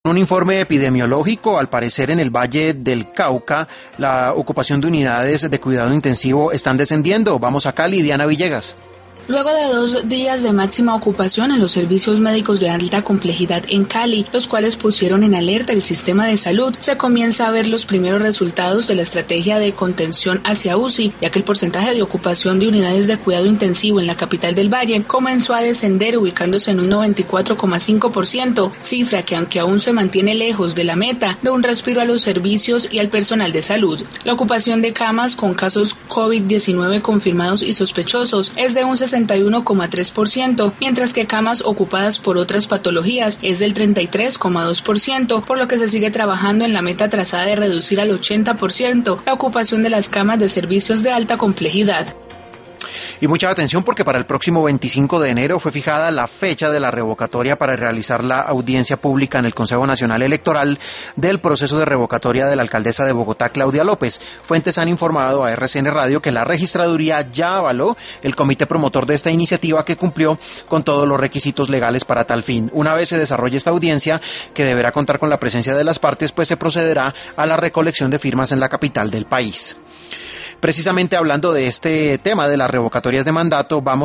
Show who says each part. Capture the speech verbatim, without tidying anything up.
Speaker 1: Un informe epidemiológico, al parecer en el Valle del Cauca, la ocupación de unidades de cuidado intensivo están descendiendo. Vamos a Cali, Diana Villegas.
Speaker 2: Luego de dos días de máxima ocupación en los servicios médicos de alta complejidad en Cali, los cuales pusieron en alerta el sistema de salud, se comienza a ver los primeros resultados de la estrategia de contención hacia U C I, ya que el porcentaje de ocupación de unidades de cuidado intensivo en la capital del Valle comenzó a descender, ubicándose en un noventa y cuatro coma cinco por ciento, cifra que aunque aún se mantiene lejos de la meta, da un respiro a los servicios y al personal de salud. La ocupación de camas con casos COVID diecinueve confirmados y sospechosos es de un sesenta y uno coma tres por ciento, mientras que camas ocupadas por otras patologías es del treinta y tres coma dos por ciento, por lo que se sigue trabajando en la meta trazada de reducir al ochenta por ciento la ocupación de las camas de servicios de alta complejidad.
Speaker 1: Y mucha atención porque para el próximo veinticinco de enero fue fijada la fecha de la revocatoria para realizar la audiencia pública en el Consejo Nacional Electoral del proceso de revocatoria de la alcaldesa de Bogotá, Claudia López. Fuentes han informado a R C N Radio que la registraduría ya avaló el comité promotor de esta iniciativa, que cumplió con todos los requisitos legales para tal fin. Una vez se desarrolle esta audiencia, que deberá contar con la presencia de las partes, pues se procederá a la recolección de firmas en la capital del país. Precisamente hablando de este tema de las revocatorias de mandato, vamos